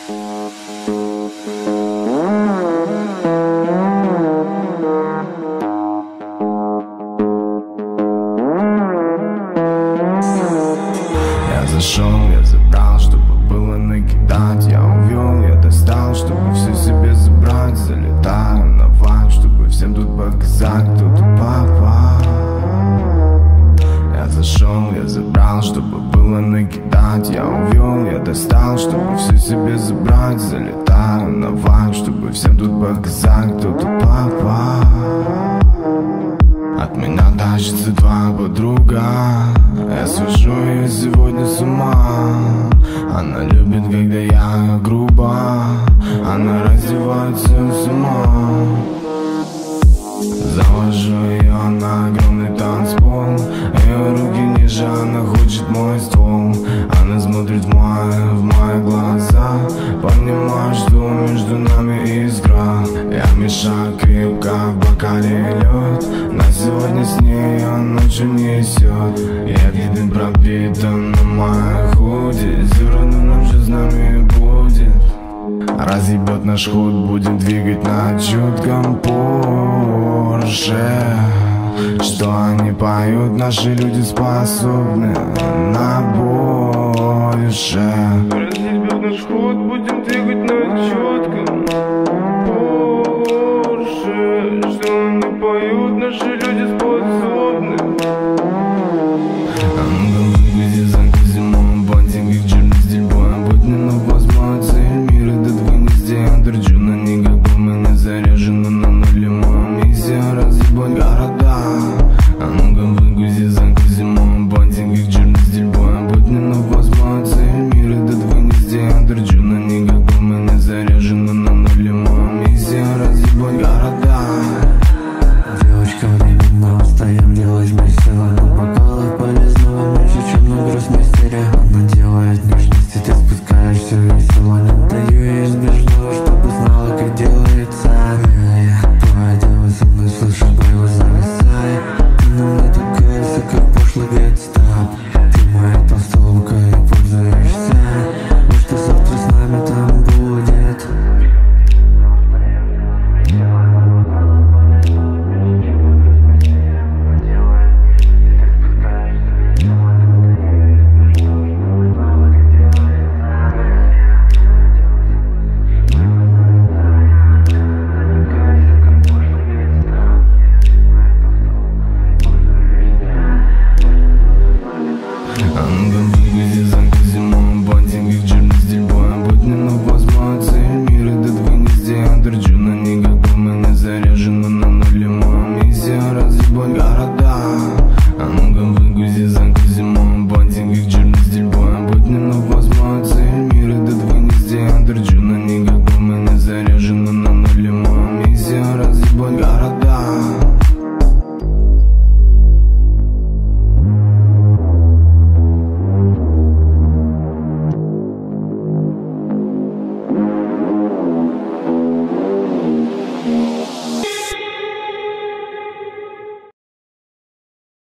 Я зашел, я забрал, чтобы было накидать. Я увел, я достал, чтобы все себе забрать. Залетаю на вайб, чтобы всем тут показать, кто тут папа. Я зашел, я забрал, чтобы было накидать. Я увел, я достал, чтобы все себе забрать. Залетаю на вайб, чтобы всем тут показать, кто тут папа. От меня тащится твоя подруга. Я свожу ее сегодня с ума. Она любит, когда я грубо. Она раздевается с ума. Завожу ее на огромный танцпол. Ее руки ниже, она хочет мой ствол. Она смотрит в мои глаза. Понимаю, что между нами искра. Я мешаю крепко в бокале лед. На сегодня с ней ночью несет. Я виден пропитан на моей худи. Зерно ночью с нами будет. Разъебет наш худ, будем двигать на чутком Порше. Что они поют, наши люди способны на больше. Разъебет наш худ, будем двигать на чутком Порше. Что они поют, наши люди способны. Выгляди за зимой, бантинг, как черный стиль боя. Будь не на возможно, цель мира, да твой гнезде. Я торчу на никак, у меня заряжено на нуле. Моя миссия разъебать города. А ну-ка выгрузи за зимой, бантинг, как черный стиль боя. Будь не на возможно, цель мира, да твой гнезде. Я торчу на никак, у меня заряжено на нуле. Моя миссия разъебать города. Девочка, временно устаем делать месиво. На бокалах полезного меньше, чем на гроссмейстере. Она делает нежности, ты спускаешься весело. Не даю ей избежного, чтобы знала, как делается. Твоя дева со мной, слышу, боево зависай. Ты на мне такая вся, как пошлый гетстап. Ты моя толстовка и пользуешься. Вот что завтра с нами там будет. Выгляди за зимой, бантинг, как черный стиль боя. Будь не на возможно, цель мира, да твой гнезде. Я торчу на никак, у меня заряжено на нуле. Моя миссия разъебать города. А ну-ка